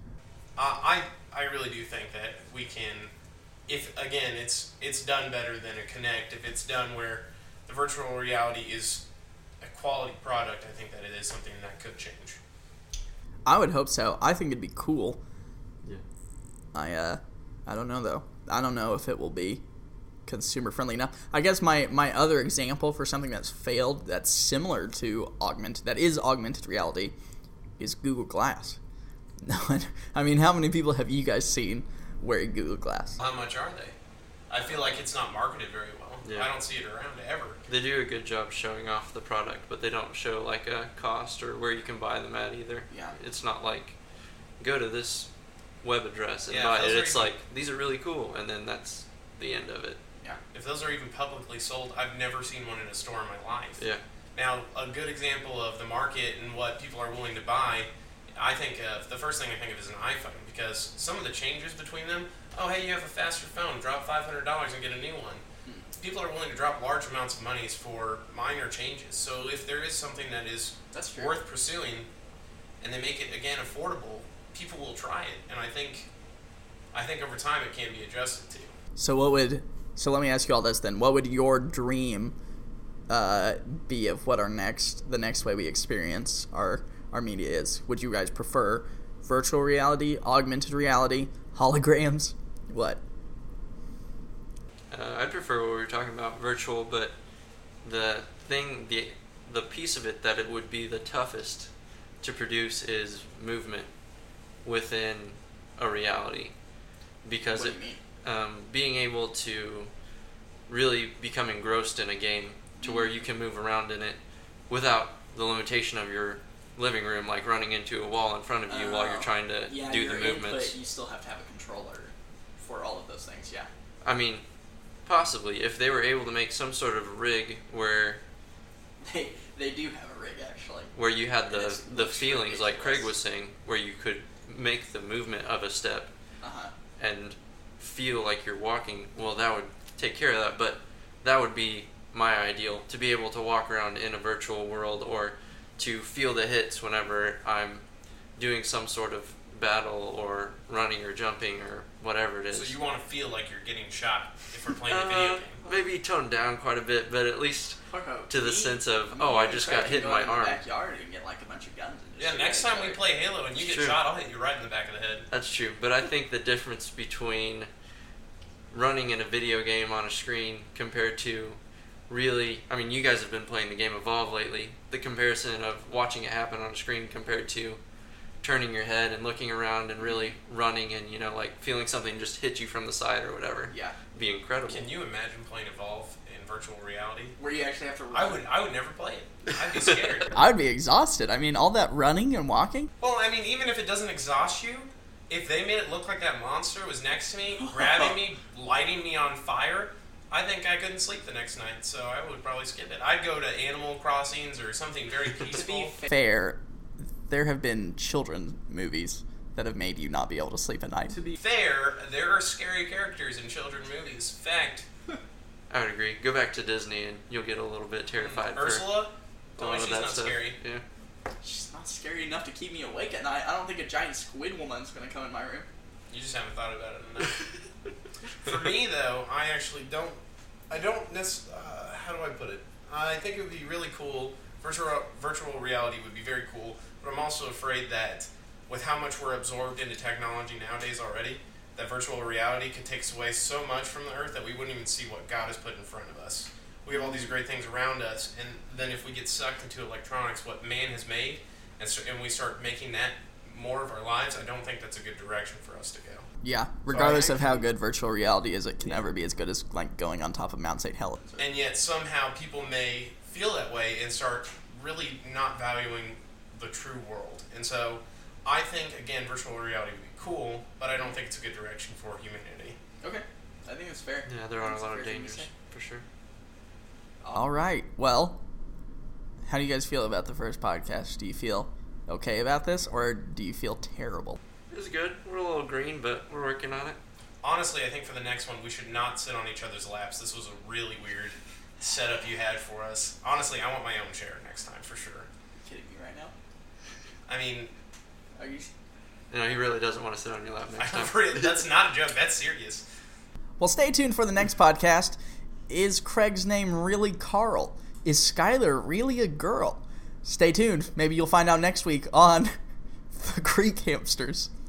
I really do think that we can, if again it's done better than a Kinect. If it's done where the virtual reality is a quality product, I think that it is something that could change. I would hope so. I think it'd be cool. Yeah. I don't know though. I don't know if it will be consumer friendly enough. I guess my other example for something that's failed that's similar to augmented reality is Google Glass. No, I mean, how many people have you guys seen wearing Google Glass? How much are they? I feel like it's not marketed very well. Yeah. I don't see it around ever. They do a good job showing off the product, but they don't show like a cost or where you can buy them at either. Yeah. It's not like go to this web address and Yeah, buy those it. are It's even- like these are really cool, and then that's the end of it. Yeah. If those are even publicly sold, I've never seen one in a store in my life. Yeah. Now, a good example of the market and what people are willing to buy, I think of the first thing I think of is an iPhone, because some of the changes between them. Oh, hey, you have a faster phone. Drop $500 and get a new one. People are willing to drop large amounts of monies for minor changes. So if there is something that is That's true. worth pursuing, and they make it again affordable, people will try it. And I think over time it can be adjusted to. So let me ask you all this then. What would your dream be of what the next way we experience our media is? Would you guys prefer virtual reality, augmented reality, holograms? What? I prefer what we were talking about, virtual, but the piece of it that it would be the toughest to produce is movement within a reality, because What do you mean? Being able to really become engrossed in a game to where you can move around in it without the limitation of your living room, like running into a wall in front of you while you're trying to do the movements. You still have to have a controller for all of those things. Yeah. I mean, possibly if they were able to make some sort of rig where They do have a rig actually. you had And it the looks feelings like Craig ridiculous. was saying, where you could make the movement of a step Uh-huh. and feel like you're walking. Well, that would take care of that, but that would be my ideal, to be able to walk around in a virtual world or to feel the hits whenever I'm doing some sort of battle or running or jumping or whatever it is. So you want to feel like you're getting shot if we're playing a video game. Maybe toned down quite a bit, but at least to the sense of, me I and just Craig got can hit in go my the arm. backyard and get like a bunch of guns. And just Yeah, shoot next at time each we other. play Halo and you get True. shot, I'll hit you right in the back of the head. That's true, but I think the difference between running in a video game on a screen compared to really, I mean, you guys have been playing the game Evolve lately. The comparison of watching it happen on a screen compared to turning your head and looking around and really running and, like feeling something just hit you from the side or whatever. Yeah. Be incredible. Can you imagine playing Evolve in virtual reality? Where you actually have to run. I would never play it. I'd be scared. I would be exhausted. I mean, all that running and walking. Well, I mean, even if it doesn't exhaust you, if they made it look like that monster was next to me, grabbing me, lighting me on fire, I think I couldn't sleep the next night, so I would probably skip it. I'd go to Animal Crossings or something very peaceful. Fair, there have been children's movies that have made you not be able to sleep at night. To be fair, there are scary characters in children's movies. Fact, I would agree. Go back to Disney and you'll get a little bit terrified for Ursula, a oh, lot she's of that not stuff. scary. Yeah. She's not scary enough to keep me awake at night. I don't think a giant squid woman's gonna come in my room. You just haven't thought about it enough. For me, though, I actually don't. I don't necessarily. How do I put it? I think it would be really cool. Virtual reality would be very cool, but I'm also afraid that with how much we're absorbed into technology nowadays already, that virtual reality could take away so much from the earth that we wouldn't even see what God has put in front of us. We have all these great things around us, and then if we get sucked into electronics, what man has made, and we start making that more of our lives, I don't think that's a good direction for us to go. Yeah, regardless of how good virtual reality is, it can never be as good as like going on top of Mount St. Helens. And yet somehow people may feel that way and start really not valuing the true world. And so I think, again, virtual reality would be cool, but I don't think it's a good direction for humanity. Okay, I think that's fair. Yeah, there are That's a lot fair of thing to dangers, say. for sure. All right. Well, how do you guys feel about the first podcast? Do you feel okay about this, or do you feel terrible? It was good. We're a little green, but we're working on it. Honestly, I think for the next one, we should not sit on each other's laps. This was a really weird setup you had for us. Honestly, I want my own chair next time for sure. Kidding me right now? I mean, Are you? He really doesn't want to sit on your lap next time. that's not a joke. That's serious. Well, stay tuned for the next podcast. Is Craig's name really Carl? Is Skylar really a girl? Stay tuned. Maybe you'll find out next week on The Creek Hamsters.